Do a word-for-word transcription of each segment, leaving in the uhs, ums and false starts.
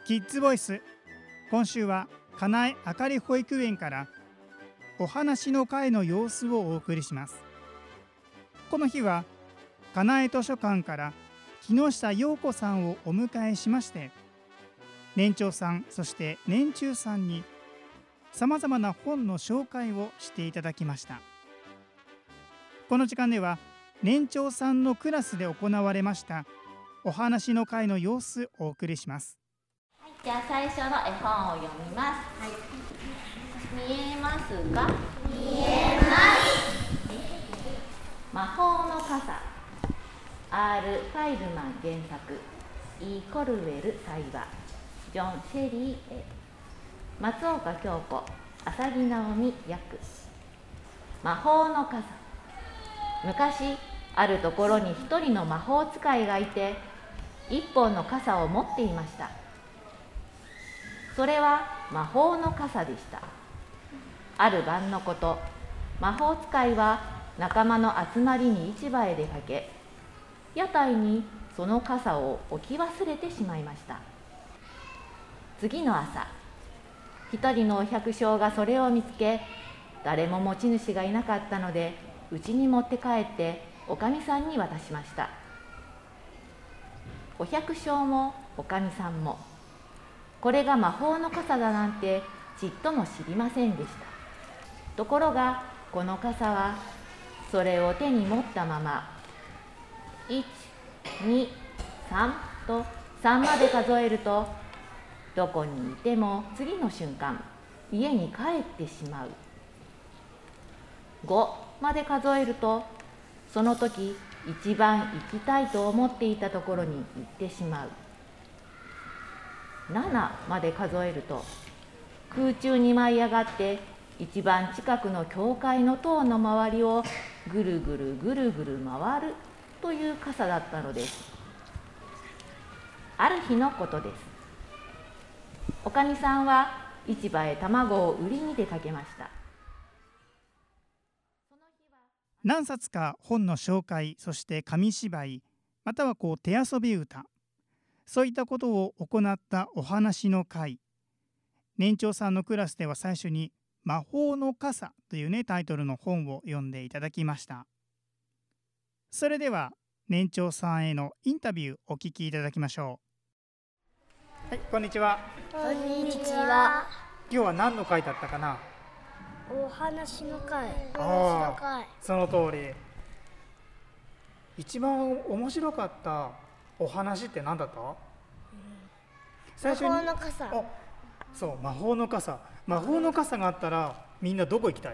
キッズボイス、今週はかなえあかり保育園からお話の会の様子をお送りします。この日はかなえ図書館から木下陽子さんをお迎えしまして、年長さんそして年中さんにさまざまな本の紹介をしていただきました。この時間では年長さんのクラスで行われましたお話の会の様子をお送りします。 はい、じゃあ最初の絵本を読みます。はい、見えますか？見えます。魔法の傘、 アール ファイルマン原作、 E コルウェル対話、ジョン・シェリー絵、松岡京子、浅木直美訳。魔法の傘。昔あるところに一人の魔法使いがいて、一本の傘を持っていました。それは魔法の傘でした。ある晩のこと、魔法使いは仲間の集まりに市場へ出かけ、屋台にその傘を置き忘れてしまいました。次の朝、一人のお百姓がそれを見つけ、誰も持ち主がいなかったので家に持って帰っておかみさんに渡しました。お百姓もおかみさんもこれが魔法の傘だなんてちっとも知りませんでした。ところがこの傘はそれを手に持ったままいち、に、さんとさんまで数えると、どこにいても次の瞬間家に帰ってしまう。ごまで数えると、その時一番行きたいと思っていたところに行ってしまう。ななまで数えると、空中に舞い上がって一番近くの教会の塔の周りをぐるぐるぐるぐる回るという傘だったのです。ある日のことです。おかみさんは市場へ卵を売りに出かけました。 何冊か本の紹介、そして紙芝居、またはこう手遊び歌、そういったことを行ったお話の会。年長さんのクラスでは最初に魔法の傘というねタイトルの本を読んでいただきました。それでは年長さんへのインタビューお聞きいただきましょう。はい、こんにちは。 こんにちは。 今日は何の会だったかな？ お話の会。おあ話の会。 その通り。一番面白かったお話って何だった？うん、最初に魔法の傘。 あ、そう魔法の傘。魔法の傘があったらみんなどこ行きたい？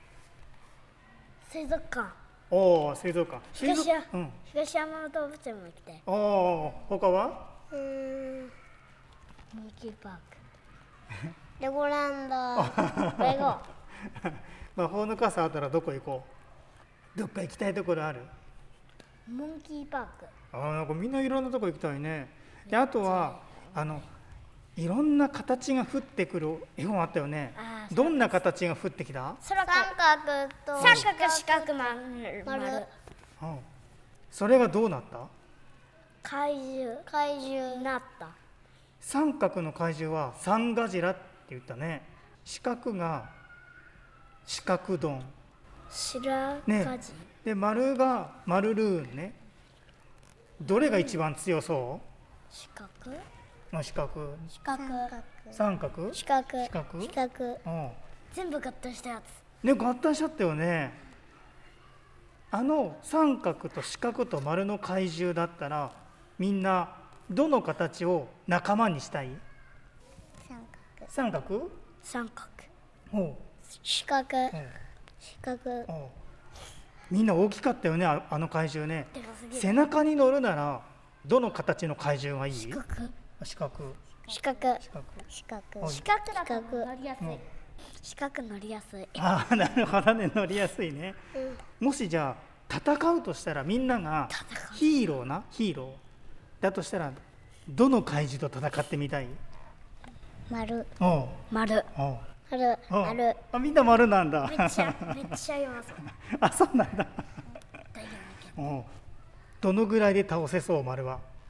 水族館。 おお、水族館。 東山、 うん、 東山の動物園も行きたい。 おお、他は？ うーん、モンキーパーク。レゴランド。レゴ。 魔法の傘あったらどこ行こう？どっか行きたいところある？ モンキーパーク。 あ、なんかみんないろんなとこ行きたいね。で、あとはあのいろんな形が降ってくる絵本あったよね。どんな形が降ってきた？ 三角と三角四角丸丸。 うん、それがどうなった？ 怪獣怪獣になった。 三角の怪獣はサンガジラって言ったね。四角が四角丼。 白ガジ、 ね、で丸がマルルーンね。どれが一番強そう？ 四角？ の四角。 四角。 三角？ 四角。 四角？ 四角。 うん。 全部合体したやつ。 ね、合体しちゃったよね。あの三角と四角と丸の怪獣だったら、みんなどの形を仲間にしたい？三角。 三角。 ほう。 四角。四角。 みんな大きかったよね、あの怪獣ね。背中に乗るならどの形の怪獣がいい？四角。四角。 四角。四角。四角。四角だと乗りやすい。四角乗りやすい。 ああ、なるほどね、乗りやすいね。うん、もしじゃあ戦うとしたら、みんながヒーローなヒーローだとしたら、どの怪獣と戦ってみたい？ 丸。 おう。 丸。 おう。 丸。丸。 あ、みんな丸なんだ。 めっちゃめっちゃ弱そう。 あ、そうなんだ。おう。どのぐらいで倒せそう？丸は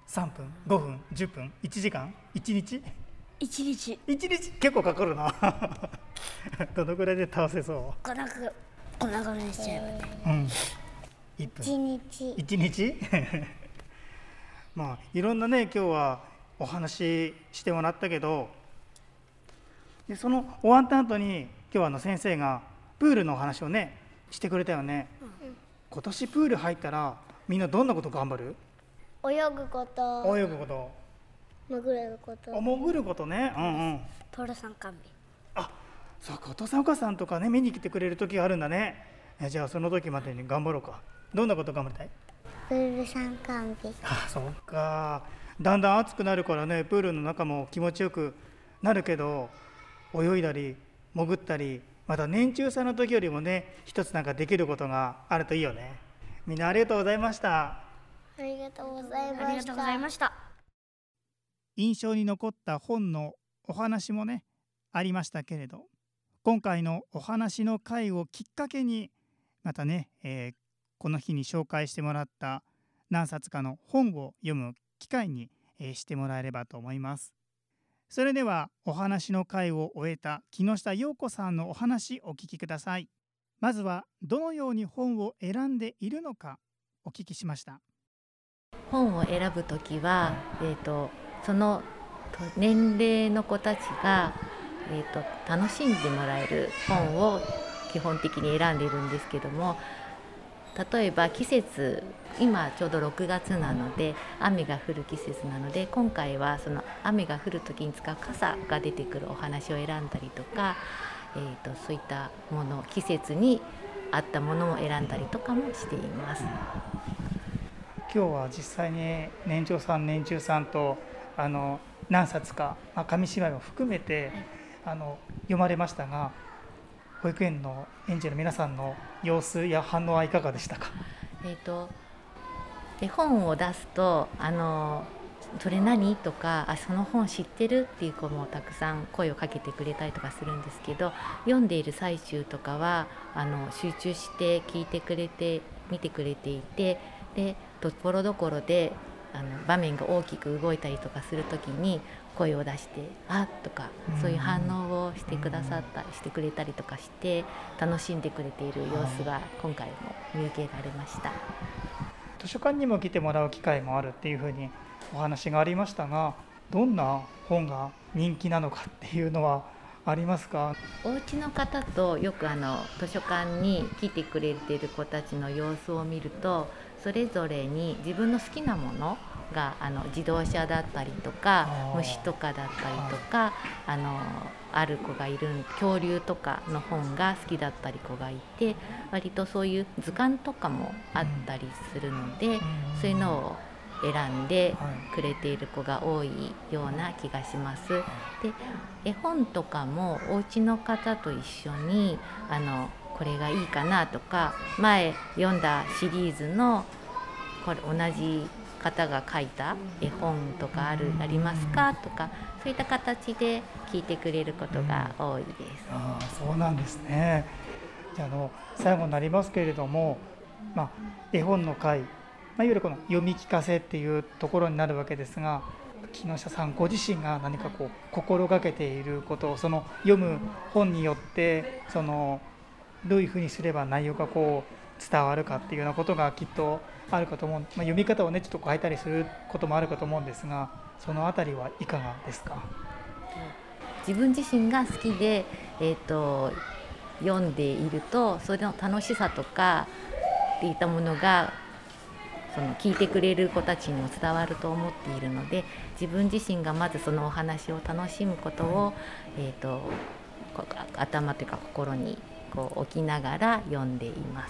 さんぷん、ごふん、じゅっぷん、いちじかん、いちにち一日いちにち結構かかるなどのぐらいで倒せそこんなくこんなぐらいにしちゃえばね、 う？うん、いっぷん、 一日いちにちまあいろんなね今日はお話ししてもらったけど、でその終わった後に今日はあの先生がプールのお話をねしてくれたよね、うん、今年プール入ったらみんなどんなこと頑張る？ 泳ぐこと泳ぐこと潜ること潜ることね、うんうん、 トロさんかんびあ、そうか、お父さんお母さんとかね見に来てくれる時があるんだね。じゃあその時までに頑張ろうか。どんなこと頑張りたい？ プールさんかんび。 あ、そうか。だんだん暑くなるからねプールの中も気持ちよくなるけど、泳いだり潜ったり、また年中さんの時よりもね一つなんかできることがあるといいよね。みんなありがとうございました。 ありがとうございました。 ありがとうございました。 印象に残った本のお話もねありましたけれど、今回のお話の会をきっかけにまたね、えー、この日に紹介してもらった何冊かの本を読む機会に、えー、してもらえればと思います。それではお話の会を終えた木下陽子さんのお話お聞きください。まずはどのように本を選んでいるのかお聞きしました。 本を選ぶときは、えーとその年齢の子たちが、えーと、楽しんでもらえる本を基本的に選んでいるんですけども、例えば季節、今ちょうどろくがつなので雨が降る季節なので、今回はその雨が降る時に使う傘が出てくるお話を選んだりとか、えーと、そういったもの、季節に合ったものを選んだりとかもしています。 今日は実際に年長さん年中さんとあの何冊か、まあ、紙芝居も含めて、はい、あの読まれましたが、保育園の園児の皆さんの様子や反応はいかがでしたか？ えーと、絵本を出すとあのそれ何とか、あ、その本知ってるっていう子もたくさん声をかけてくれたりとかするんですけど、読んでいる最中とかはあの集中して聞いてくれて見てくれていて、でところどころであの場面が大きく動いたりとかするときに声を出してあとか、そういう反応をしてくださったりしてくれたりとかして楽しんでくれている様子が今回も見受けられました。 図書館にも来てもらう機会もあるっていうふうにお話がありましたが、どんな本が人気なのかっていうのはありますか？ お家の方とよくあの図書館に来てくれている子たちの様子を見ると、それぞれに自分の好きなものがあの自動車だったりとか虫とかだったりとか、あのある子がいる、恐竜とかの本が好きだったり子がいて、割とそういう図鑑とかもあったりするので、そういうのを選んでくれている子が多いような気がします。で、絵本とかもお家の方と一緒にあのこれがいいかなとか、前読んだシリーズのこれ同じ方が書いた絵本とかあるありますかとか、そういった形で聞いてくれることが多いです。 ああ、そうなんですね。じゃあ、あの最後になりますけれども、まあ、絵本の会、まあ、いわゆるこの読み聞かせっていうところになるわけですが、木下さんご自身が何かこう心がけていることを、その読む本によってそのどういうふうにすれば内容がこう伝わるかっていうようなことがきっとあるかと思う、まあ、読み方をねちょっと変えたりすることもあるかと思うんですが、そのあたりはいかがですか？ 自分自身が好きで、えーと、読んでいるとそれの楽しさとかっていったものがその聞いてくれる子たちにも伝わると思っているので、自分自身がまずそのお話を楽しむことを、はい、えーと、頭というか心にこう置きながら読んでいます。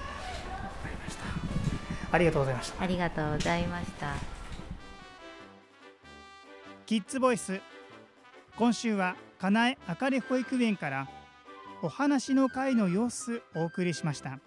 ありがとうございました。 ありがとうございました。 キッズボイス、今週はかなえあかり保育園からお話の会の様子をお送りしました。